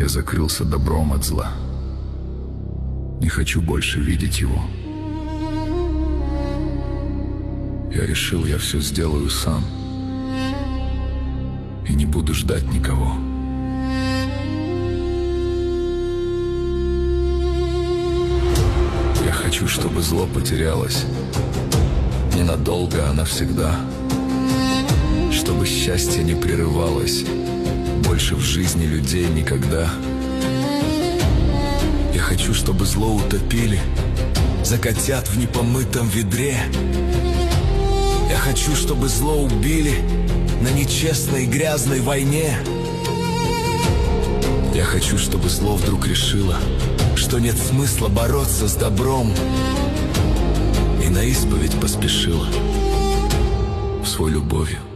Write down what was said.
Я закрылся добром от зла. Не хочу больше видеть его. Я решил, я все сделаю сам. И не буду ждать никого. Я хочу, чтобы зло потерялось. Ненадолго, а навсегда. Чтобы счастье не прерывалось больше в жизни людей никогда. Я хочу, чтобы зло утопили за котят в непомытом ведре. Я хочу, чтобы зло убили на нечестной грязной войне. Я хочу, чтобы зло вдруг решило, что нет смысла бороться с добром, и на исповедь поспешила в свой любовью